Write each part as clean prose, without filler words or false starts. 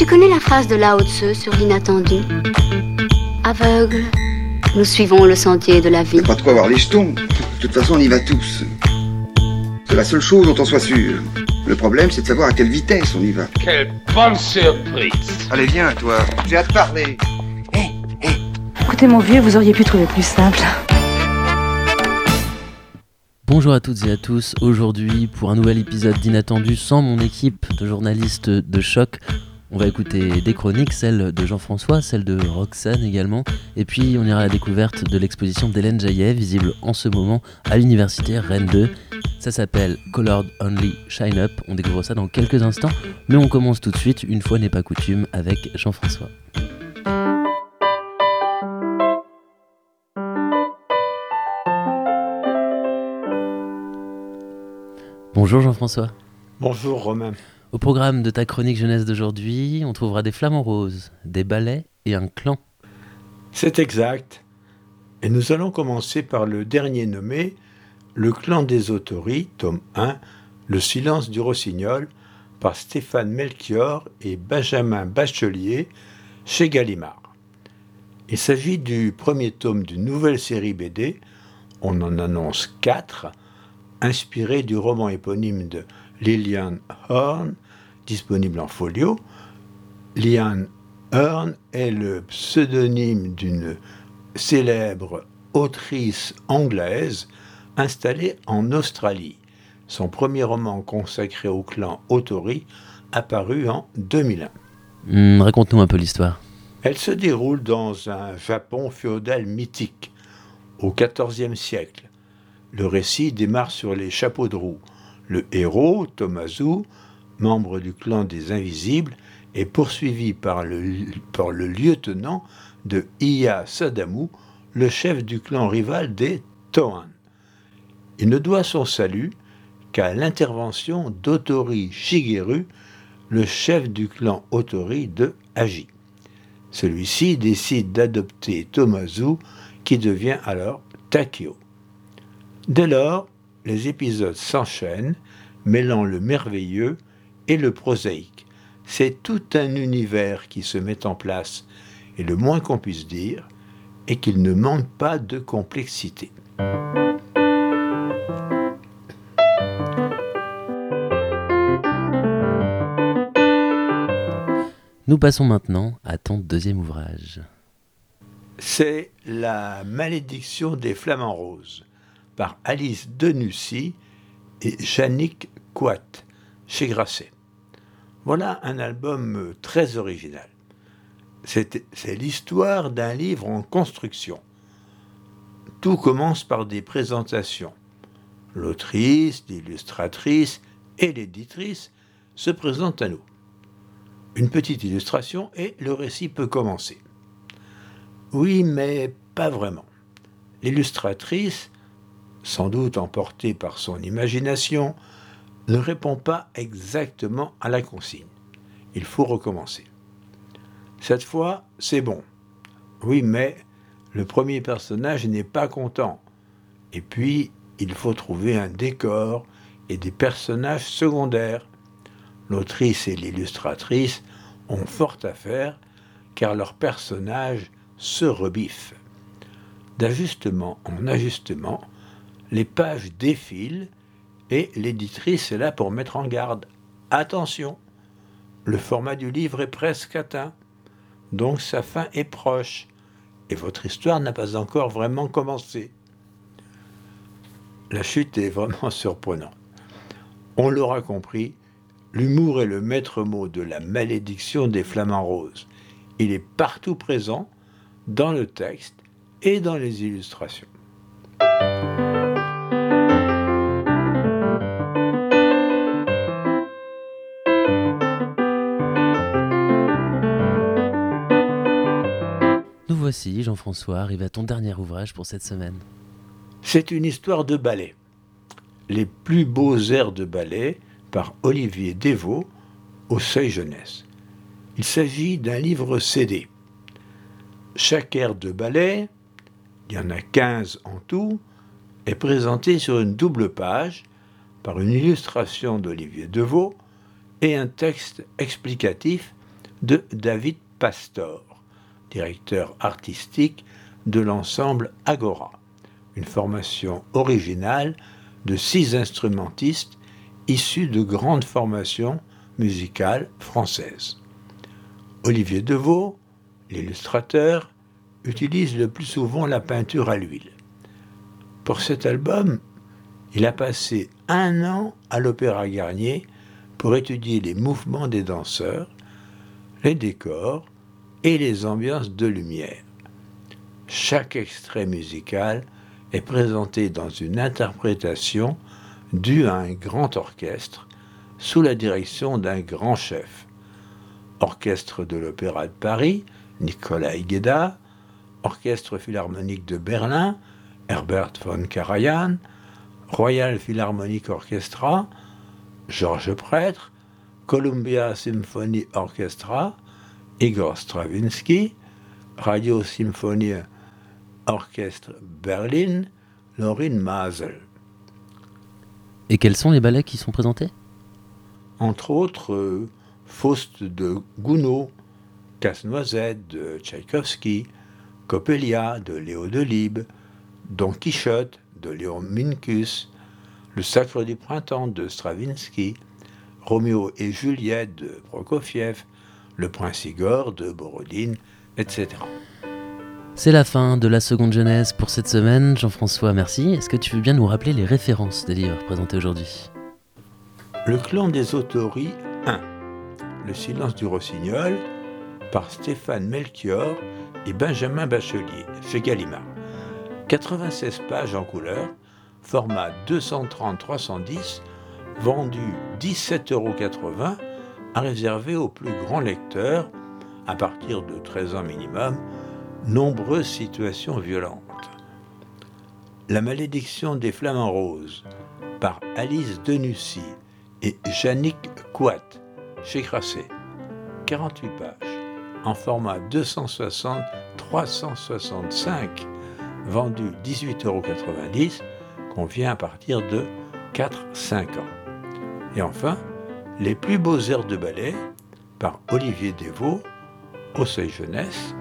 Tu connais la phrase de Lao Tzu sur l'inattendu? Aveugle, nous suivons le sentier de la vie. Y'a pas de quoi avoir les jetons. De toute façon, on y va tous. C'est la seule chose dont on soit sûr. Le problème, c'est de savoir à quelle vitesse on y va. Quelle bonne surprise! Allez, viens, toi. J'ai hâte de parler. Écoutez, mon vieux, vous auriez pu trouver plus simple. Bonjour à toutes et à tous, aujourd'hui pour un nouvel épisode d'Inattendu sans mon équipe de journalistes de choc. On va écouter des chroniques, celle de Jean-François, celle de Roxane également, et puis on ira à la découverte de l'exposition d'Hélène Jaillet, visible en ce moment à l'université Rennes 2. Ça s'appelle Colored Only Shine Up, on découvre ça dans quelques instants, mais on commence tout de suite, une fois n'est pas coutume, avec Jean-François. Bonjour Jean-François. Bonjour Romain. Au programme de ta chronique jeunesse d'aujourd'hui, on trouvera des flamants roses, des ballets et un clan. C'est exact. Et nous allons commencer par le dernier nommé, Le clan des Autoris, tome 1, Le silence du rossignol, par Stéphane Melchior et Benjamin Bachelier, chez Gallimard. Il s'agit du premier tome d'une nouvelle série BD, on en annonce 4, inspiré du roman éponyme de Lilian Horn, disponible en folio. Lilian Horn est le pseudonyme d'une célèbre autrice anglaise installée en Australie. Son premier roman consacré au clan Autori apparu en 2001. Raconte-nous un peu l'histoire. Elle se déroule dans un Japon féodal mythique, au XIVe siècle. Le récit démarre sur les chapeaux de roue. Le héros, Tomazu, membre du clan des Invisibles, est poursuivi par le lieutenant de Iya Sadamu, le chef du clan rival des Tohan. Il ne doit son salut qu'à l'intervention d'Otori Shigeru, le chef du clan Otori de Aji. Celui-ci décide d'adopter Tomazu, qui devient alors Takeo. Dès lors, les épisodes s'enchaînent, mêlant le merveilleux et le prosaïque. C'est tout un univers qui se met en place, et le moins qu'on puisse dire est qu'il ne manque pas de complexité. Nous passons maintenant à ton deuxième ouvrage. C'est La malédiction des flamants roses, par Alice Denussy et Yannick Coat, chez Grasset. Voilà un album très original. C'est l'histoire d'un livre en construction. Tout commence par des présentations. L'autrice, l'illustratrice et l'éditrice se présentent à nous. Une petite illustration et le récit peut commencer. Oui, mais pas vraiment. L'illustratrice, sans doute emportée par son imagination, ne répond pas exactement à la consigne. Il faut recommencer. Cette fois, c'est bon. Oui, mais le premier personnage n'est pas content. Et puis, il faut trouver un décor et des personnages secondaires. L'autrice et l'illustratrice ont fort à faire, car leurs personnages se rebiffent. D'ajustement en ajustement, les pages défilent et l'éditrice est là pour mettre en garde. Attention, le format du livre est presque atteint, donc sa fin est proche et votre histoire n'a pas encore vraiment commencé. La chute est vraiment surprenante. On l'aura compris, l'humour est le maître mot de La malédiction des flamants roses. Il est partout présent, dans le texte et dans les illustrations. Nous voici, Jean-François, arrivé à ton dernier ouvrage pour cette semaine. C'est une histoire de ballet. Les plus beaux airs de ballet par Olivier Devaux au Seuil Jeunesse. Il s'agit d'un livre CD. Chaque air de ballet, il y en a 15 en tout, est présenté sur une double page par une illustration d'Olivier Devaux et un texte explicatif de David Pastor, directeur artistique de l'ensemble Agora, une formation originale de 6 instrumentistes issus de grandes formations musicales françaises. Olivier Deveau, l'illustrateur, utilise le plus souvent la peinture à l'huile. Pour cet album, il a passé 1 an à l'Opéra Garnier pour étudier les mouvements des danseurs, les décors et les ambiances de lumière. Chaque extrait musical est présenté dans une interprétation due à un grand orchestre sous la direction d'un grand chef. Orchestre de l'Opéra de Paris, Nicolas Higueda, Orchestre philharmonique de Berlin, Herbert von Karajan, Royal Philharmonic Orchestra, Georges Prêtre, Columbia Symphony Orchestra, Igor Stravinsky, Radio Symphonie Orchestre Berlin, Lorin Maazel. Et quels sont les ballets qui sont présentés ? Entre autres, Faust de Gounod, Casse-Noisette de Tchaïkovski, Coppelia de Léo Delibes, Don Quichotte de Léon Minkus, Le Sacre du Printemps de Stravinsky, Roméo et Juliette de Prokofiev, Le Prince Igor de Borodine, etc. C'est la fin de la seconde jeunesse pour cette semaine. Jean-François, merci. Est-ce que tu veux bien nous rappeler les références des livres présentés aujourd'hui ? Le clan des Autoris 1. Le silence du rossignol par Stéphane Melchior et Benjamin Bachelier, chez Gallimard. 96 pages en couleur, format 230-310, vendu 17,80 € à réserver aux plus grands lecteurs, à partir de 13 ans minimum, nombreuses situations violentes. La malédiction des flamants roses par Alice Denussy et Yannick Coat, chez Grasset. 48 pages, en format 260-365, vendu 18,90 €, convient à partir de 4-5 ans. Et enfin, Les plus beaux airs de ballet par Olivier Deveau, au Seuil Jeunesse.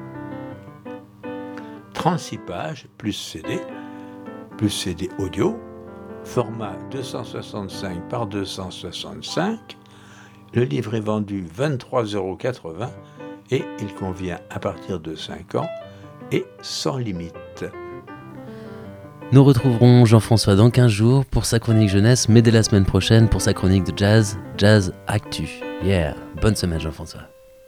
36 pages, plus CD audio, format 265 par 265. Le livre est vendu 23,80 € et il convient à partir de 5 ans et sans limite. Nous retrouverons Jean-François dans 15 jours pour sa chronique jeunesse, mais dès la semaine prochaine pour sa chronique de jazz, Jazz Actu. Yeah, bonne semaine Jean-François.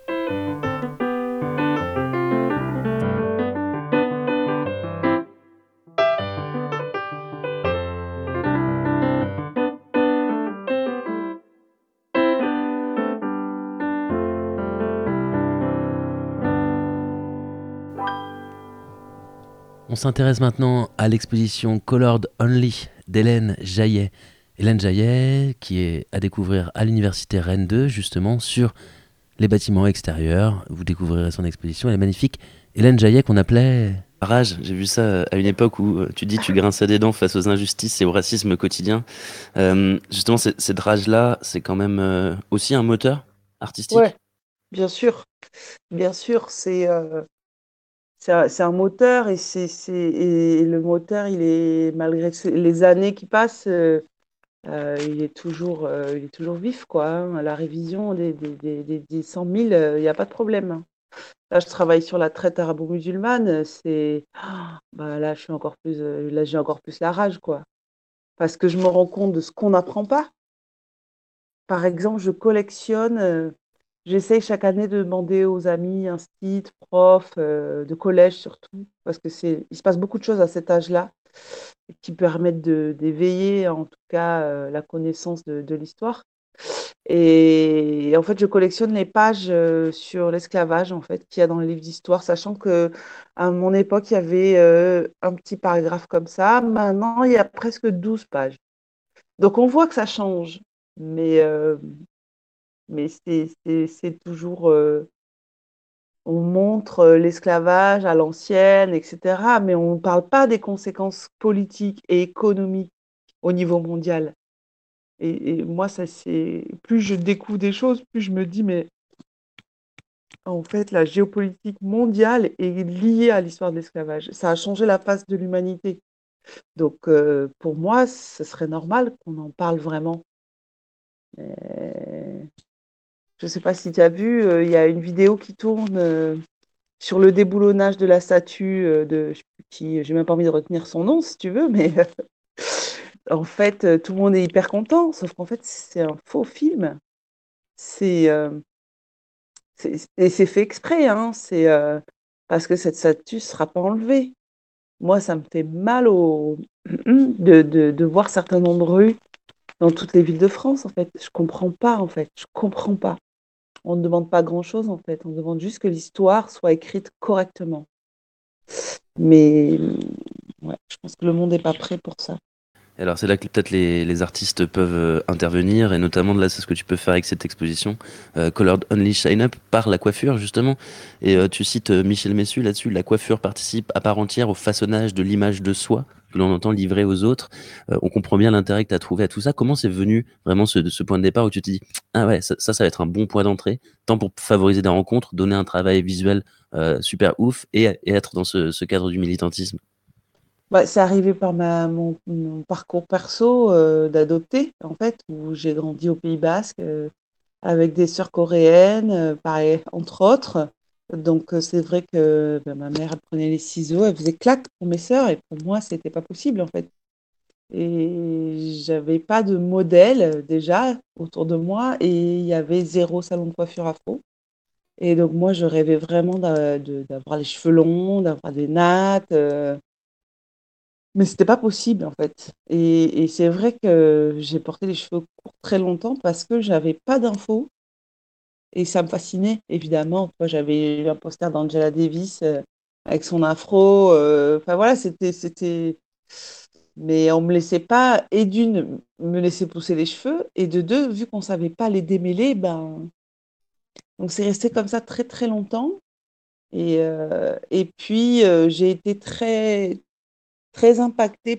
On s'intéresse maintenant à l'exposition Colored Only d'Hélène Jaillet. Hélène Jaillet, qui est à découvrir à l'université Rennes 2, justement, sur les bâtiments extérieurs. Vous découvrirez son exposition, elle est magnifique. Hélène Jaillet qu'on appelait... Rage, j'ai vu ça à une époque où tu dis tu grinçais des dents face aux injustices et au racisme quotidien. Justement, cette rage-là, c'est quand même aussi un moteur artistique. Ouais, bien sûr. Bien sûr, c'est un moteur et et le moteur, il est, malgré les années qui passent, il est toujours vif, quoi. Hein. La révision des 100 000, il n'y a pas de problème. Hein. Là, je travaille sur la traite arabo-musulmane. Là, là, j'ai encore plus la rage, quoi. Parce que je me rends compte de ce qu'on n'apprend pas. Par exemple, je collectionne. J'essaye chaque année de demander aux amis, instits, profs, de collège surtout, parce que il se passe beaucoup de choses à cet âge-là qui permettent d'éveiller, en tout cas, la connaissance de l'histoire. Et en fait, je collectionne les pages sur l'esclavage, en fait, qu'il y a dans les livres d'histoire, sachant que à mon époque, il y avait un petit paragraphe comme ça. Maintenant, il y a presque 12 pages. Donc, on voit que ça change, mais c'est toujours... on montre l'esclavage à l'ancienne, etc., mais on ne parle pas des conséquences politiques et économiques au niveau mondial. Et moi, plus je découvre des choses, plus je me dis, mais en fait, la géopolitique mondiale est liée à l'histoire de l'esclavage. Ça a changé la face de l'humanité. Donc, pour moi, ce serait normal qu'on en parle vraiment. Je ne sais pas si tu as vu, il y a une vidéo qui tourne sur le déboulonnage de la statue de, je sais plus qui, j'ai même pas envie de retenir son nom si tu veux, mais en fait, tout le monde est hyper content, sauf qu'en fait, c'est un faux film. C'est, et c'est fait exprès, hein, c'est parce que cette statue ne sera pas enlevée. Moi, ça me fait mal de voir certains noms de rues dans toutes les villes de France, en fait. Je comprends pas, en fait. Je comprends pas. On ne demande pas grand-chose, en fait. On demande juste que l'histoire soit écrite correctement. Mais ouais, je pense que le monde n'est pas prêt pour ça. Alors c'est là que peut-être les artistes peuvent intervenir, et notamment là c'est ce que tu peux faire avec cette exposition Colored Only Shine Up par la coiffure justement. Et tu cites Michel Messu là-dessus, la coiffure participe à part entière au façonnage de l'image de soi que l'on entend livrer aux autres. On comprend bien l'intérêt que tu as trouvé à tout ça. Comment c'est venu vraiment ce point de départ où tu te dis ah ouais, ça va être un bon point d'entrée, tant pour favoriser des rencontres, donner un travail visuel super ouf et être dans ce cadre du militantisme? Bah, c'est arrivé par mon parcours perso d'adopter, en fait, où j'ai grandi au Pays Basque avec des sœurs coréennes, pareil, entre autres. Donc, c'est vrai que ma mère, elle prenait les ciseaux, elle faisait clac pour mes sœurs, et pour moi, c'était pas possible, en fait. Et j'avais pas de modèle déjà autour de moi, et il y avait zéro salon de coiffure afro. Et donc, moi, je rêvais vraiment d'avoir les cheveux longs, d'avoir des nattes. Mais c'était pas possible en fait. Et c'est vrai que j'ai porté les cheveux courts très longtemps parce que j'avais pas d'infos et ça me fascinait évidemment. Moi, j'avais eu un poster d'Angela Davis avec son afro. Enfin voilà, c'était. Mais on me laissait pas, et d'une, me laisser pousser les cheveux, et de deux, vu qu'on savait pas les démêler, ben. Donc c'est resté comme ça très très longtemps. Et puis j'ai été très très impactée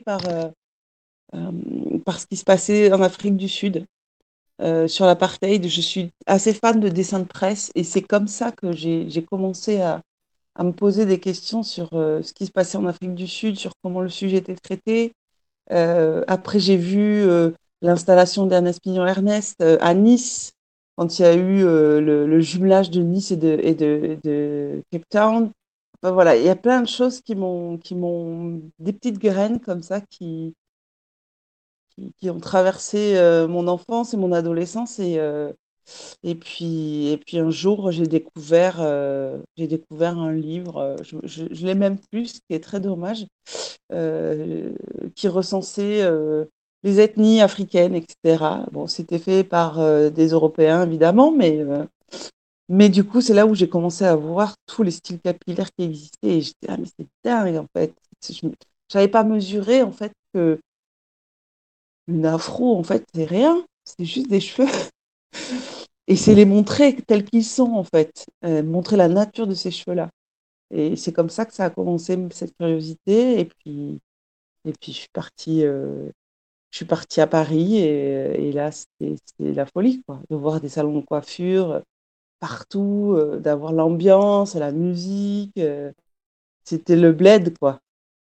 par ce qui se passait en Afrique du Sud sur l'apartheid. Je suis assez fan de dessins de presse et c'est comme ça que j'ai commencé à me poser des questions sur ce qui se passait en Afrique du Sud, sur comment le sujet était traité. Après, j'ai vu l'installation d'Ernest Pignon-Ernest à Nice, quand il y a eu le jumelage de Nice et de Cape Town. Enfin, voilà, il y a plein de choses qui m'ont des petites graines comme ça qui ont traversé mon enfance et mon adolescence. Et puis un jour, j'ai découvert un livre, je l'ai même plus, ce qui est très dommage, qui recensait les ethnies africaines, etc. Bon, c'était fait par des Européens, évidemment, mais du coup, c'est là où j'ai commencé à voir tous les styles capillaires qui existaient. Et j'étais, ah, mais c'est dingue, en fait. Je n'avais pas mesuré, en fait, que une afro, en fait, c'est rien. C'est juste des cheveux. Et c'est les montrer tels qu'ils sont, en fait. Montrer la nature de ces cheveux-là. Et c'est comme ça que ça a commencé, cette curiosité. Et puis je suis partie à Paris. Et là, c'était la folie, quoi. De voir des salons de coiffure partout, d'avoir l'ambiance, la musique. C'était le bled, quoi.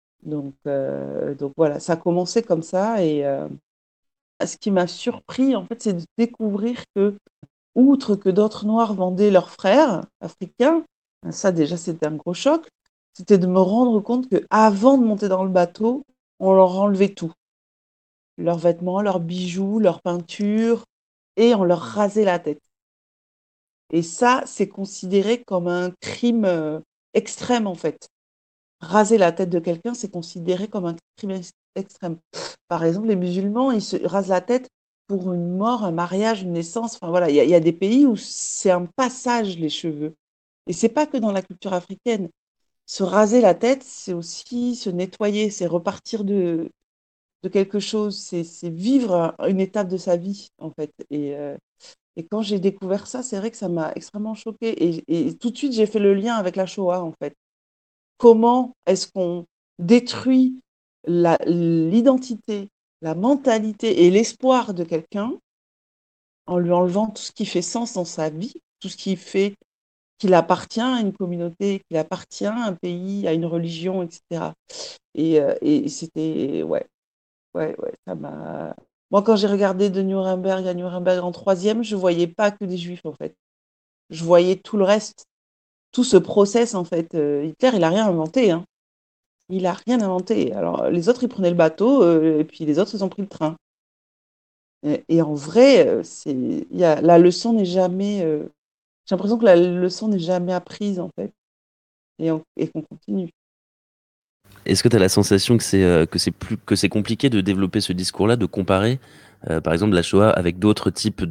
Donc voilà, ça a commencé comme ça. Et ce qui m'a surpris, en fait, c'est de découvrir que, outre que d'autres Noirs vendaient leurs frères africains, ça déjà c'était un gros choc, c'était de me rendre compte qu'avant de monter dans le bateau, on leur enlevait tout. Leurs vêtements, leurs bijoux, leurs peintures, et on leur rasait la tête. Et ça, c'est considéré comme un crime extrême, en fait. Raser la tête de quelqu'un, c'est considéré comme un crime extrême. Par exemple, les musulmans, ils se rasent la tête pour une mort, un mariage, une naissance. Enfin voilà, il y a des pays où c'est un passage, les cheveux. Et c'est pas que dans la culture africaine. Se raser la tête, c'est aussi se nettoyer, c'est repartir de quelque chose, c'est vivre une étape de sa vie, en fait. Et quand j'ai découvert ça, c'est vrai que ça m'a extrêmement choquée. Et tout de suite, j'ai fait le lien avec la Shoah, en fait. Comment est-ce qu'on détruit l'identité, la mentalité et l'espoir de quelqu'un en lui enlevant tout ce qui fait sens dans sa vie, tout ce qui fait qu'il appartient à une communauté, qu'il appartient à un pays, à une religion, etc. Et c'était, ouais, ça m'a. Moi, quand j'ai regardé de Nuremberg à Nuremberg en troisième, je voyais pas que des juifs, en fait. Je voyais tout le reste, tout ce process, en fait. Hitler, il a rien inventé, hein. Il a rien inventé. Alors, les autres, ils prenaient le bateau, et puis les autres, ils ont pris le train. Et en vrai, la leçon n'est jamais. J'ai l'impression que la leçon n'est jamais apprise, en fait, et qu'on continue. Est-ce que tu as la sensation que c'est compliqué de développer ce discours-là, de comparer, par exemple, la Shoah avec d'autres types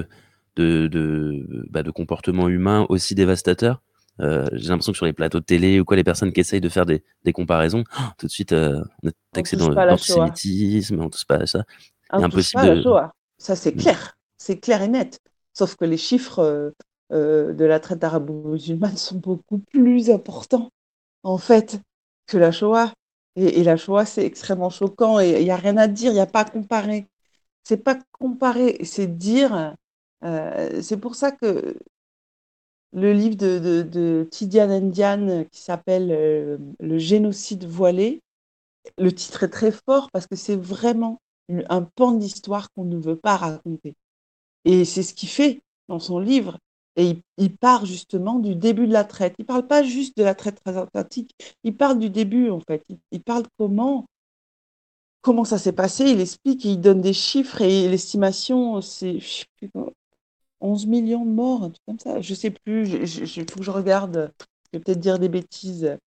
de comportements humains aussi dévastateurs? J'ai l'impression que sur les plateaux de télé ou quoi, les personnes qui essayent de faire des comparaisons, tout de suite, on est On taxé touche pas à la Shoah. d'antisémitisme, on touche pas à ça. On Il est ne touche pas impossible à la de. Shoah. Ça, c'est clair. C'est clair et net. Sauf que les chiffres de la traite arabo-musulmane sont beaucoup plus importants, en fait, que la Shoah. Et la Shoah, c'est extrêmement choquant. Et il n'y a rien à dire, il n'y a pas à comparer. C'est pas comparer, c'est dire. C'est pour ça que le livre de Tidiane Ndiane qui s'appelle Le génocide voilé, le titre est très fort parce que c'est vraiment un pan d'histoire qu'on ne veut pas raconter. Et c'est ce qu'il fait dans son livre. Et il part justement du début de la traite. Il ne parle pas juste de la traite transatlantique, il parle du début en fait. Il parle comment ça s'est passé, il explique, il donne des chiffres et l'estimation, c'est je sais plus, 11 millions de morts, un truc comme ça. Je ne sais plus, il faut que je regarde, je vais peut-être dire des bêtises.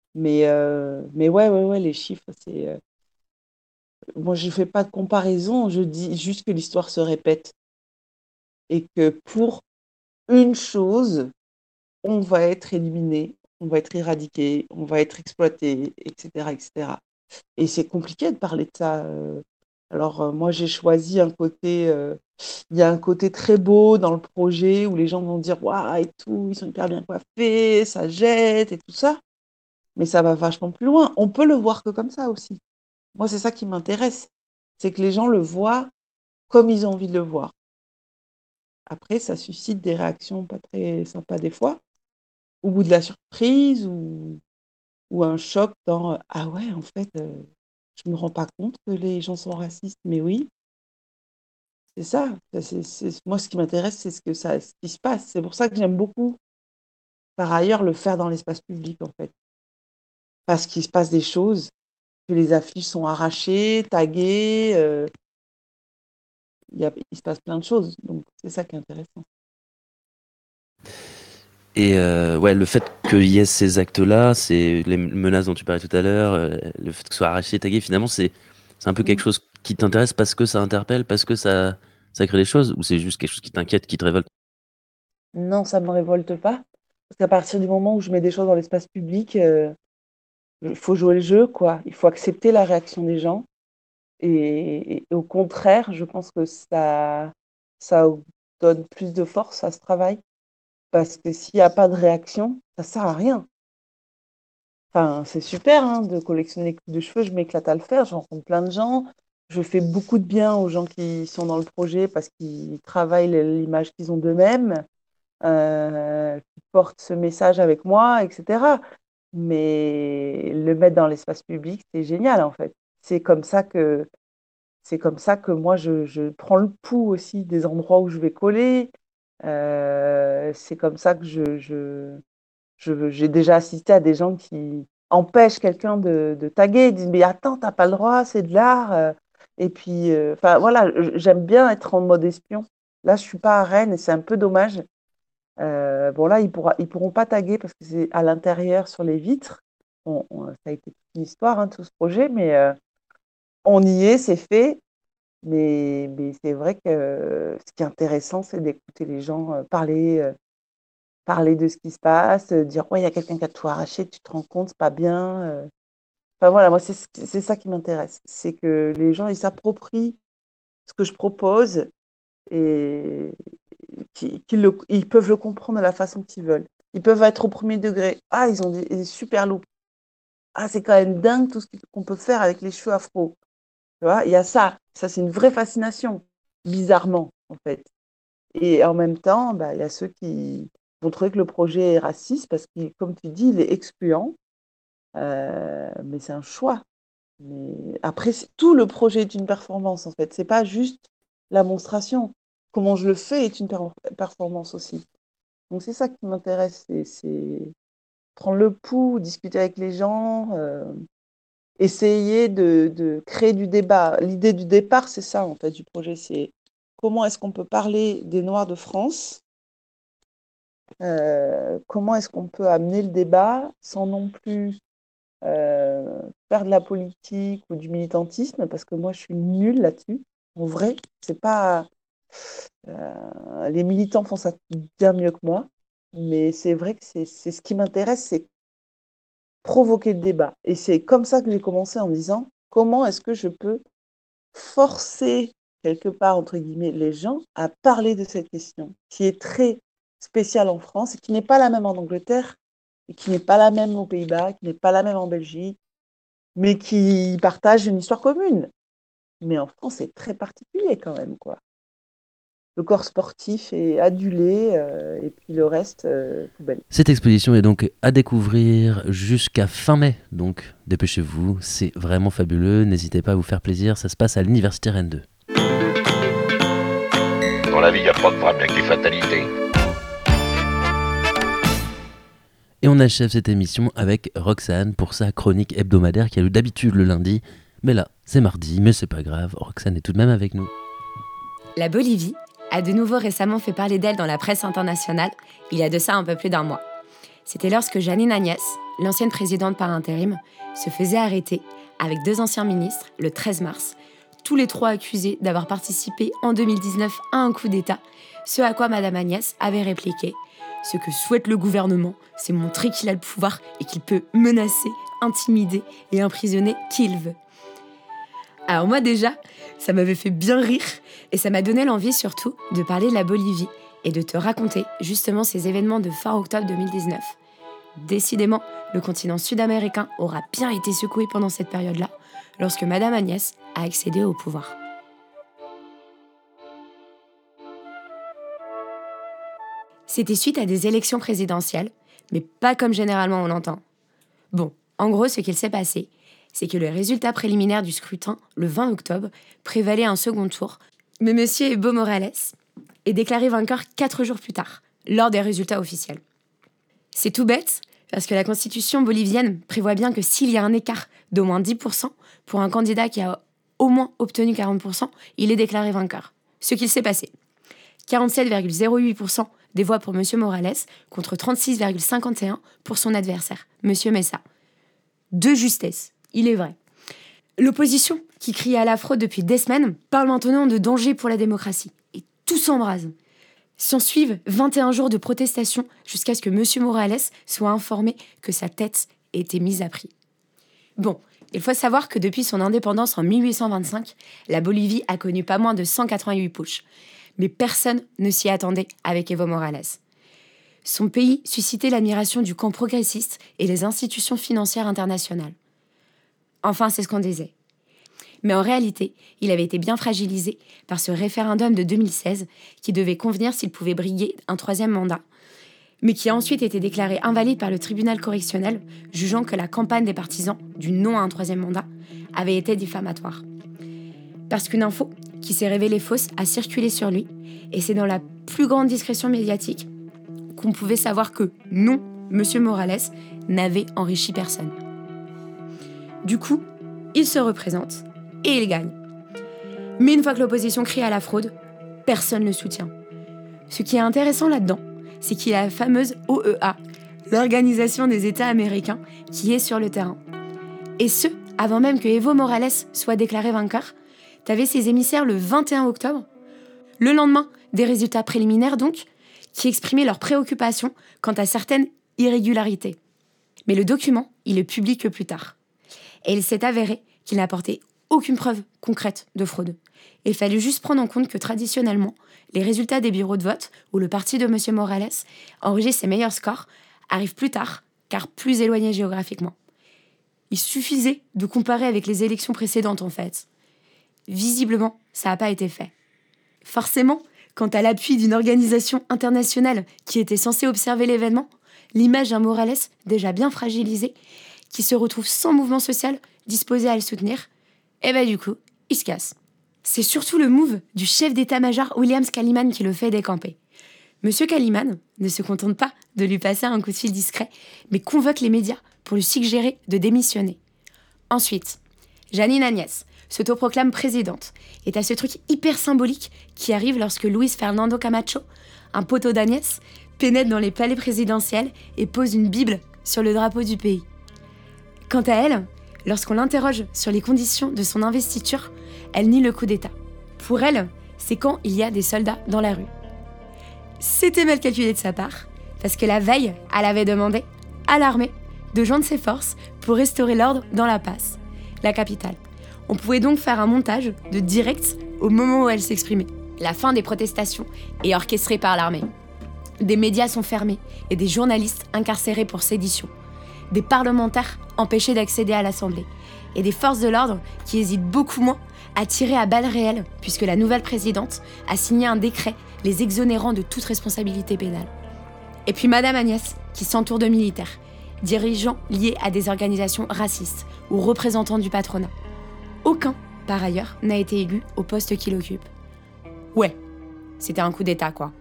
Mais ouais, les chiffres, c'est. Moi, je ne fais pas de comparaison, je dis juste que l'histoire se répète. Et que pour une chose, on va être éliminé, on va être éradiqué, on va être exploité, etc., etc. Et c'est compliqué de parler de ça. Alors, moi, j'ai choisi un côté. Il y a un côté très beau dans le projet où les gens vont dire waouh et tout, ils sont hyper bien coiffés, ça jette et tout ça. Mais ça va vachement plus loin. On peut le voir que comme ça aussi. Moi, c'est ça qui m'intéresse. C'est que les gens le voient comme ils ont envie de le voir. Après, ça suscite des réactions pas très sympas des fois, ou de la surprise, ou un choc dans ah ouais, en fait, je me rends pas compte que les gens sont racistes. Mais oui, c'est ça. Moi, ce qui m'intéresse, c'est ce qui se passe. C'est pour ça que j'aime beaucoup, par ailleurs, le faire dans l'espace public, en fait. Parce qu'il se passe des choses, que les affiches sont arrachées, taguées, il se passe plein de choses. Donc, c'est ça qui est intéressant. Et ouais, le fait qu'il y ait ces actes-là, c'est les menaces dont tu parlais tout à l'heure, le fait que ce soit arraché, tagué, finalement, c'est un peu quelque chose qui t'intéresse parce que ça interpelle, parce que ça crée des choses, ou c'est juste quelque chose qui t'inquiète, qui te révolte? Non, ça ne me révolte pas. Parce qu'à partir du moment où je mets des choses dans l'espace public, il faut jouer le jeu, quoi. Il faut accepter la réaction des gens. Et au contraire, je pense que ça donne plus de force à ce travail. Parce que s'il n'y a pas de réaction, ça ne sert à rien. Enfin, c'est super hein, de collectionner des coupes de cheveux, je m'éclate à le faire, je rencontre plein de gens. Je fais beaucoup de bien aux gens qui sont dans le projet parce qu'ils travaillent l'image qu'ils ont d'eux-mêmes, qui portent ce message avec moi, etc. Mais le mettre dans l'espace public, c'est génial en fait. C'est comme ça que moi je prends le pouls aussi des endroits où je vais coller. C'est comme ça que j'ai déjà assisté à des gens qui empêchent quelqu'un de taguer. Ils disent mais attends, t'as pas le droit, c'est de l'art. Et puis, enfin voilà, j'aime bien être en mode espion. Là, je suis pas à Rennes et c'est un peu dommage. Bon là, ils pourront pas taguer parce que c'est à l'intérieur sur les vitres. Ça a été toute une histoire, hein, tout ce projet, mais on y est, c'est fait. Mais c'est vrai que ce qui est intéressant, c'est d'écouter les gens parler de ce qui se passe, dire ouais, il y a quelqu'un qui a tout arraché, tu te rends compte, c'est pas bien. Enfin voilà, moi c'est ça qui m'intéresse, c'est que les gens ils s'approprient ce que je propose et ils peuvent le comprendre de la façon qu'ils veulent. Ils peuvent être au premier degré. Ah, ils ont des super looks. Ah, c'est quand même dingue tout ce qu'on peut faire avec les cheveux afro. Tu vois, il y a ça. Ça, c'est une vraie fascination, bizarrement, en fait. Et en même temps, bah, il y a ceux vont trouver que le projet est raciste parce que, comme tu dis, il est excluant. Mais c'est un choix. Mais après, tout le projet est une performance, en fait. C'est pas juste la monstration. Comment je le fais est une performance aussi. Donc, c'est ça qui m'intéresse. C'est prendre le pouls, discuter avec les gens, essayer de créer du débat. L'idée du départ, c'est ça, en fait, du projet. C'est comment est-ce qu'on peut parler des Noirs de France, comment est-ce qu'on peut amener le débat sans non plus faire de la politique ou du militantisme, parce que moi, je suis nulle là-dessus. En vrai, c'est pas... les militants font ça bien mieux que moi, mais c'est vrai que c'est ce qui m'intéresse, c'est provoquer le débat. Et c'est comme ça que j'ai commencé en me disant, comment est-ce que je peux forcer, quelque part, entre guillemets, les gens à parler de cette question, qui est très spéciale en France et qui n'est pas la même en Angleterre, et qui n'est pas la même aux Pays-Bas, qui n'est pas la même en Belgique, mais qui partagent une histoire commune. Mais en France, c'est très particulier quand même, quoi. Le corps sportif est adulé, et puis le reste, poubelle. Cette exposition est donc à découvrir jusqu'à fin mai, donc dépêchez-vous, c'est vraiment fabuleux, n'hésitez pas à vous faire plaisir, ça se passe à l'Université Rennes 2. Dans la vie, il n'y a pas de drame, il n'y a que des fatalités. Et on achève cette émission avec Roxane pour sa chronique hebdomadaire qui a lieu d'habitude le lundi, mais là, c'est mardi, mais c'est pas grave, Roxane est tout de même avec nous. La Bolivie a de nouveau récemment fait parler d'elle dans la presse internationale, il y a de ça un peu plus d'un mois. C'était lorsque Janine Áñez, l'ancienne présidente par intérim, se faisait arrêter avec 2 anciens ministres le 13 mars, tous les 3 accusés d'avoir participé en 2019 à un coup d'État, ce à quoi Madame Áñez avait répliqué « Ce que souhaite le gouvernement, c'est montrer qu'il a le pouvoir et qu'il peut menacer, intimider et emprisonner qui il veut. » Alors moi déjà, ça m'avait fait bien rire et ça m'a donné l'envie surtout de parler de la Bolivie et de te raconter justement ces événements de fin octobre 2019. Décidément, le continent sud-américain aura bien été secoué pendant cette période-là, lorsque Madame Áñez a accédé au pouvoir. C'était suite à des élections présidentielles, mais pas comme généralement on l'entend. Bon, en gros, ce qu'il s'est passé, c'est que le résultat préliminaire du scrutin, le 20 octobre, prévalait un second tour, mais M. Evo Morales est déclaré vainqueur 4 jours plus tard, lors des résultats officiels. C'est tout bête, parce que la constitution bolivienne prévoit bien que s'il y a un écart d'au moins 10% pour un candidat qui a au moins obtenu 40%, il est déclaré vainqueur. Ce qu'il s'est passé. 47,08% des voix pour M. Morales contre 36,51% pour son adversaire, M. Mesa. De justesse, il est vrai. L'opposition, qui criait à la fraude depuis des semaines, parle maintenant de danger pour la démocratie. Et tout s'embrase. S'ensuivent 21 jours de protestation jusqu'à ce que M. Morales soit informé que sa tête était mise à prix. Bon, il faut savoir que depuis son indépendance en 1825, la Bolivie a connu pas moins de 188 putschs. Mais personne ne s'y attendait avec Evo Morales. Son pays suscitait l'admiration du camp progressiste et des institutions financières internationales. Enfin, c'est ce qu'on disait. Mais en réalité, il avait été bien fragilisé par ce référendum de 2016 qui devait convenir s'il pouvait briguer un 3e mandat, mais qui a ensuite été déclaré invalide par le tribunal correctionnel, jugeant que la campagne des partisans du non à un 3e mandat avait été diffamatoire. Parce qu'une info qui s'est révélée fausse a circulé sur lui, et c'est dans la plus grande discrétion médiatique qu'on pouvait savoir que non, M. Morales n'avait enrichi personne. Du coup, il se représente et il gagne. Mais une fois que l'opposition crie à la fraude, personne ne le soutient. Ce qui est intéressant là-dedans, c'est qu'il y a la fameuse OEA, l'Organisation des États américains, qui est sur le terrain. Et ce, avant même que Evo Morales soit déclaré vainqueur. T'avais ses émissaires le 21 octobre, le lendemain des résultats préliminaires donc, qui exprimaient leurs préoccupations quant à certaines irrégularités. Mais le document, il est public que plus tard. Et il s'est avéré qu'il n'apportait aucune preuve concrète de fraude. Et il fallait juste prendre en compte que traditionnellement, les résultats des bureaux de vote, où le parti de M. Morales enregistre ses meilleurs scores, arrivent plus tard, car plus éloignés géographiquement. Il suffisait de comparer avec les élections précédentes en fait. Visiblement, ça n'a pas été fait. Forcément, Quant à l'appui d'une organisation internationale qui était censée observer l'événement, l'image d'un Morales déjà bien fragilisé, qui se retrouve sans mouvement social, disposé à le soutenir, et du coup, il se casse. C'est surtout le move du chef d'état-major William Scaliman qui le fait décamper. Monsieur Scaliman ne se contente pas de lui passer un coup de fil discret, mais convoque les médias pour lui suggérer de démissionner. Ensuite, Janine Agnès s'autoproclame présidente, et à ce truc hyper symbolique qui arrive lorsque Luis Fernando Camacho, un poteau d'Agnès, pénètre dans les palais présidentiels et pose une Bible sur le drapeau du pays. Quant à elle, lorsqu'on l'interroge sur les conditions de son investiture, elle nie le coup d'État. Pour elle, c'est quand il y a des soldats dans la rue. C'était mal calculé de sa part, parce que la veille, elle avait demandé à l'armée de joindre ses forces pour restaurer l'ordre dans La Paz, la capitale. On pouvait donc faire un montage de direct au moment où elle s'exprimait. La fin des protestations est orchestrée par l'armée. Des médias sont fermés et des journalistes incarcérés pour sédition. Des parlementaires empêchés d'accéder à l'Assemblée. Et des forces de l'ordre qui hésitent beaucoup moins à tirer à balles réelles puisque la nouvelle présidente a signé un décret les exonérant de toute responsabilité pénale. Et puis Madame Agnès qui s'entoure de militaires, dirigeants liés à des organisations racistes ou représentants du patronat. Aucun, par ailleurs, n'a été élu au poste qu'il occupe. Ouais, c'était un coup d'État, quoi.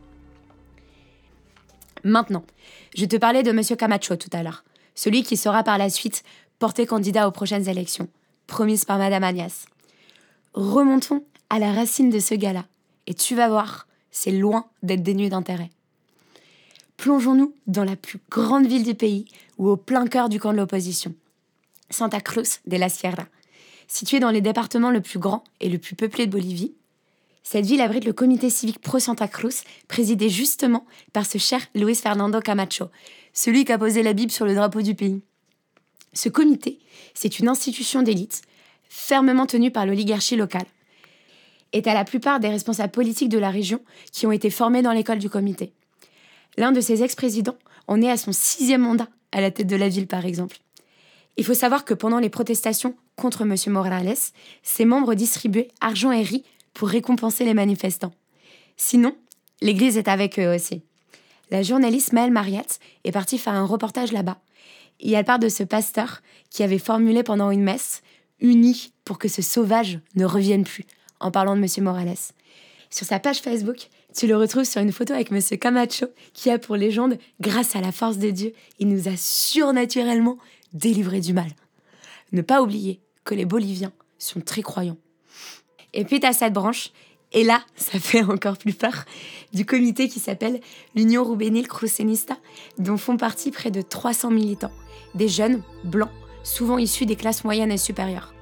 Maintenant, je te parlais de Monsieur Camacho tout à l'heure, celui qui sera par la suite porté candidat aux prochaines élections, promise par Madame Agnès. Remontons à la racine de ce gars-là, et tu vas voir, c'est loin d'être dénué d'intérêt. Plongeons-nous dans la plus grande ville du pays ou au plein cœur du camp de l'opposition, Santa Cruz de la Sierra. Située dans les départements le plus grand et le plus peuplé de Bolivie, cette ville abrite le comité civique pro Santa Cruz, présidé justement par ce cher Luis Fernando Camacho, celui qui a posé la Bible sur le drapeau du pays. Ce comité, c'est une institution d'élite, fermement tenue par l'oligarchie locale, et à la plupart des responsables politiques de la région qui ont été formés dans l'école du comité. L'un de ses ex-présidents en est à son 6e mandat à la tête de la ville, par exemple. Il faut savoir que pendant les protestations contre M. Morales, ses membres distribuaient argent et riz pour récompenser les manifestants. Sinon, l'Église est avec eux aussi. La journaliste Maëlle Mariette est partie faire un reportage là-bas. Et elle parle de ce pasteur qui avait formulé pendant une messe « Unis pour que ce sauvage ne revienne plus », en parlant de M. Morales. Sur sa page Facebook, tu le retrouves sur une photo avec M. Camacho qui a pour légende « Grâce à la force de Dieu, il nous a surnaturellement délivrés du mal ». Ne pas oublier que les Boliviens sont très croyants. Et puis t'as cette branche, et là, ça fait encore plus peur, du comité qui s'appelle l'Union Juvenil Crucenista, dont font partie près de 300 militants, des jeunes, blancs, souvent issus des classes moyennes et supérieures.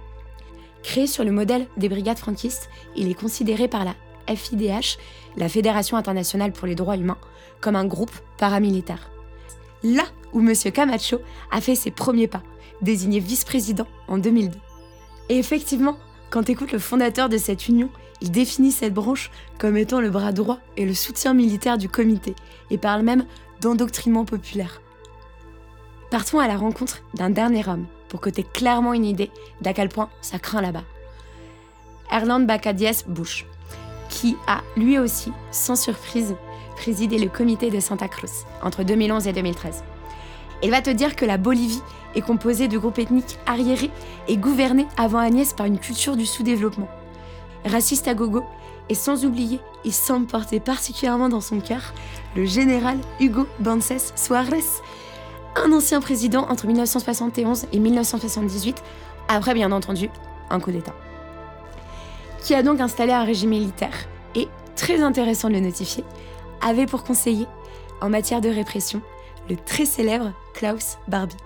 Créé sur le modèle des brigades franquistes, il est considéré par la FIDH, la Fédération internationale pour les droits humains, comme un groupe paramilitaire. Là où M. Camacho a fait ses premiers pas, désigné vice-président en 2002. Et effectivement, quand t'écoutes le fondateur de cette union, il définit cette branche comme étant le bras droit et le soutien militaire du comité, et parle même d'endoctrinement populaire. Partons à la rencontre d'un dernier homme, pour que t'aies clairement une idée d'à quel point ça craint là-bas. Erland Bacadiès Bush, qui a, lui aussi, sans surprise, présidé le comité de Santa Cruz entre 2011 et 2013. Il va te dire que la Bolivie est composée de groupes ethniques arriérés et gouvernée avant Agnès par une culture du sous-développement. Raciste à gogo, et sans oublier, il semble porter particulièrement dans son cœur le général Hugo Bances Suárez, un ancien président entre 1971 et 1978, après bien entendu un coup d'État, qui a donc installé un régime militaire et, très intéressant de le notifier, avait pour conseiller, en matière de répression, le très célèbre Klaus Barbie.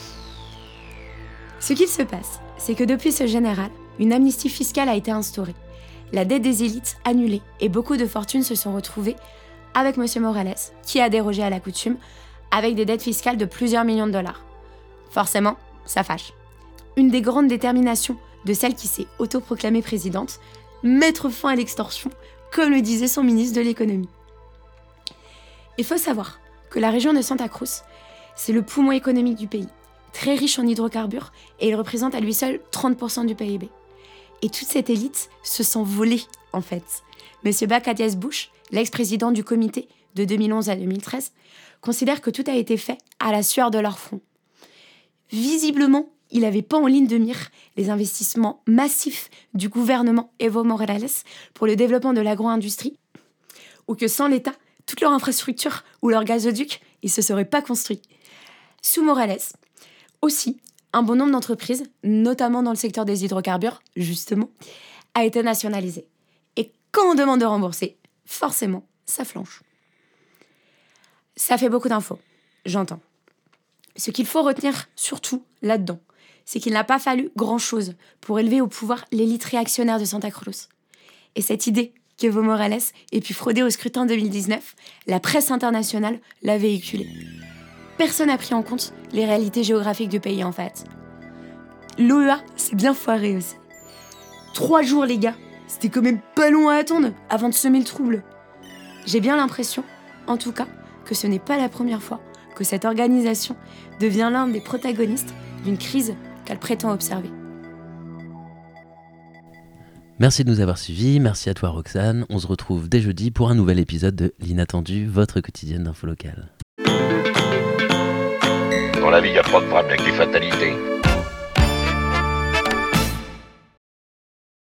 Ce qu'il se passe, c'est que depuis ce général, une amnistie fiscale a été instaurée, la dette des élites annulée et beaucoup de fortunes se sont retrouvées avec M. Morales, qui a dérogé à la coutume, avec des dettes fiscales de plusieurs millions de dollars. Forcément, ça fâche. Une des grandes déterminations de celle qui s'est autoproclamée présidente, mettre fin à l'extorsion, comme le disait son ministre de l'économie. Il faut savoir que la région de Santa Cruz, c'est le poumon économique du pays, très riche en hydrocarbures, et il représente à lui seul 30% du PIB. Et toute cette élite se sent volée, en fait. M. Bacadiès Bush, l'ex-président du comité de 2011 à 2013, considère que tout a été fait à la sueur de leur front. Visiblement, il n'avait pas en ligne de mire les investissements massifs du gouvernement Evo Morales pour le développement de l'agro-industrie, ou que sans l'État, toute leur infrastructure ou leur gazoduc, ils ne se seraient pas construits. Sous Morales, aussi, un bon nombre d'entreprises, notamment dans le secteur des hydrocarbures, justement, a été nationalisé. Et quand on demande de rembourser, forcément, ça flanche. Ça fait beaucoup d'infos, j'entends. Ce qu'il faut retenir surtout là-dedans, c'est qu'il n'a pas fallu grand-chose pour élever au pouvoir l'élite réactionnaire de Santa Cruz. Et cette idée qu'Evo Morales ait pu frauder au scrutin 2019, la presse internationale l'a véhiculée. Personne n'a pris en compte les réalités géographiques du pays, en fait. L'OEA s'est bien foiré aussi. 3 jours, les gars, c'était quand même pas long à attendre avant de semer le trouble. J'ai bien l'impression, en tout cas, que ce n'est pas la première fois que cette organisation devient l'un des protagonistes d'une crise qu'elle prétend observer. Merci de nous avoir suivis, merci à toi Roxane. On se retrouve dès jeudi pour un nouvel épisode de L'Inattendu, votre quotidienne d'info locale. Dans la vie, il n'y a pas de drame, il y a que des fatalités.